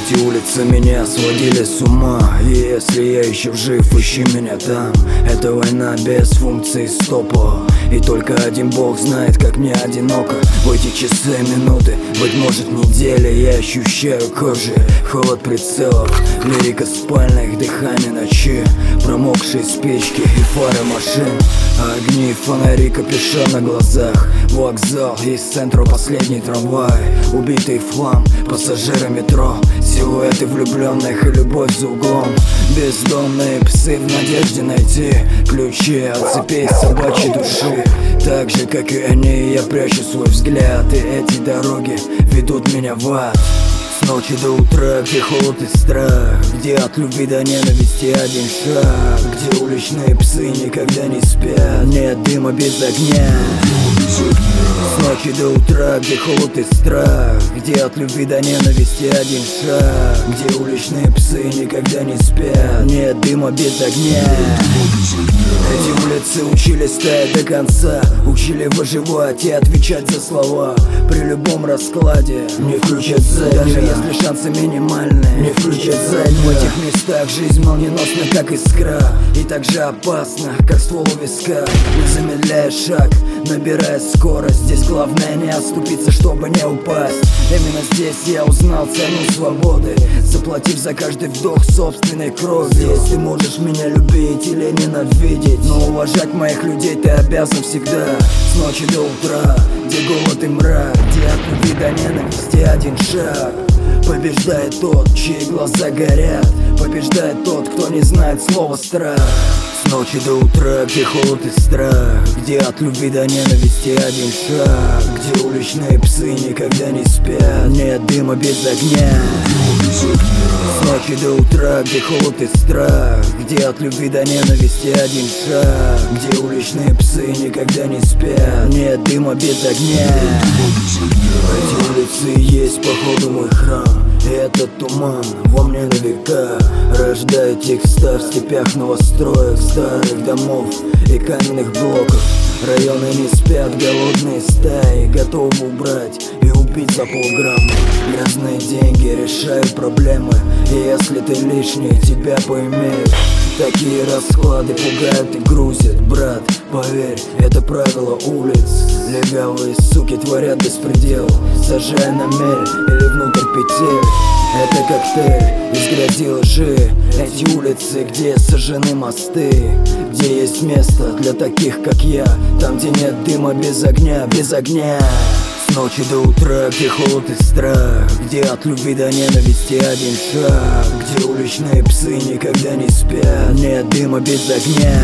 Эти улицы меня сводили с ума, и если я еще жив, ищи меня там. Это война без функции стопа, и только один Бог знает, как мне одиноко. В эти часы, минуты, быть может недели, я ощущаю кожей холод прицелов, лирика спальных, дыхание ночи, промокшие спички и фары машин, огни, фонари, капюшон на глазах. Вокзал, из центра последний трамвай, убитый флам, пассажиры метро, силуэты влюбленных и любовь за углом. Бездомные псы в надежде найти ключи от цепей собачьей души. Так же, как и они, я прячу свой взгляд, и эти дороги ведут меня в ад. С ночи до утра, где холод и страх, где от любви до ненависти один шаг, где уличные псы никогда не спят, нет дыма без огня. С ночи до утра, где холод и страх, где от любви до ненависти один шаг, где уличные псы никогда не спят, нет дыма без огня. Эти улицы учили стоять до конца, учили выживать и отвечать за слова. При любом раскладе не включать заднюю, даже если шансы минимальные, не включать заднюю. В этих местах жизнь молниеносна, как искра, и так же опасна, как ствол у виска. Не замедляя шаг, набирая скорость, здесь главное не отступиться, чтобы не упасть. Именно здесь я узнал цену свободы, заплатив за каждый вдох собственной кровью. Здесь ты можешь меня любить или ненавидеть, но уважать моих людей ты обязан всегда. С ночи до утра, где голод и мрак, где от любви до ненависти один шаг. Побеждает тот, чьи глаза горят, побеждает тот, кто не знает слова страх. С ночи до утра, где холод и страх, где от любви до ненависти один шаг, где уличные псы никогда не спят, нет дыма без огня. С ночи до утра, где холод и страх, где от любви до ненависти один шаг, где уличные псы никогда не спят, нет дыма без огня. Эти улицы есть походу мой храм, и этот туман во мне на века рождает текста в степях новостроек, старых домов и каменных блоков. Районы не спят, голодные стаи готовы убрать и убить за полграмма. Грязные деньги решают проблемы, и если ты лишний, тебя поимеют. Такие расклады пугают и грузят, брат, поверь, это правило улиц. Легавые суки творят беспредел, сажая на мель или внутрь петель. Это коктейль из грязи лжи. Эти улицы, где сожжены мосты, где есть место для таких, как я, там, где нет дыма без огня, без огня. С ночи до утра, где холод и страх, где от любви до ненависти один шаг, где уличные псы никогда не спят, нет дыма без огня.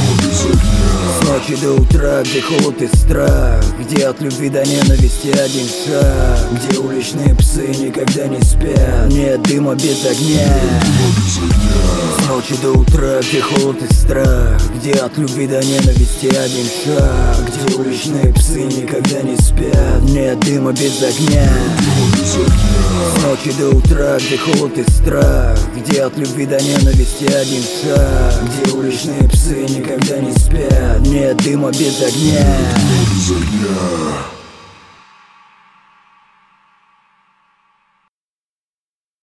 С ночи до утра, где холод и страх, где от любви до ненависти один шаг, где уличные псы никогда не спят, нет дыма без огня. С ночи до утра, где холод и страх, где от любви до ненависти один шаг, где уличные псы никогда не спят, нет дыма без огня. С ночи до утра, где холод и страх, где от любви до ненависти один шаг, где уличные псы никогда не спят, нет дыма без огня.